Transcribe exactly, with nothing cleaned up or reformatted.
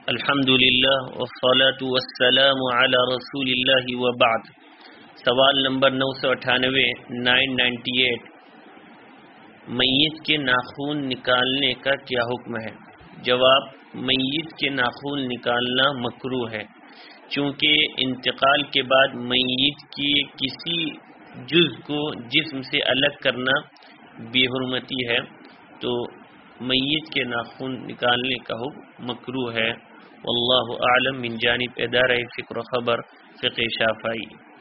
अल्हम्दुलिल्लाह वस्सलातु वस्सलामु अला रसूलिल्लाह व बाद। सवाल नंबर नौ सौ अठानवे नाइन नाइन्टी एट, मय्यत के नाखून निकालने का क्या हुक्म है? जवाब, मय्यत के नाखून निकालना मकरूह है, चूँकि इंतकाल के बाद मय्यत की किसी जुज़ को जिस्म से अलग करना बेहुरमती है, तो मय्यत के नाखून निकालने का हुक्म मकरूह है। वल्लाहु आलम। मिन जानिब इदारा फ़िक्र ख़बर फ़िक़्ह शाफ़ई।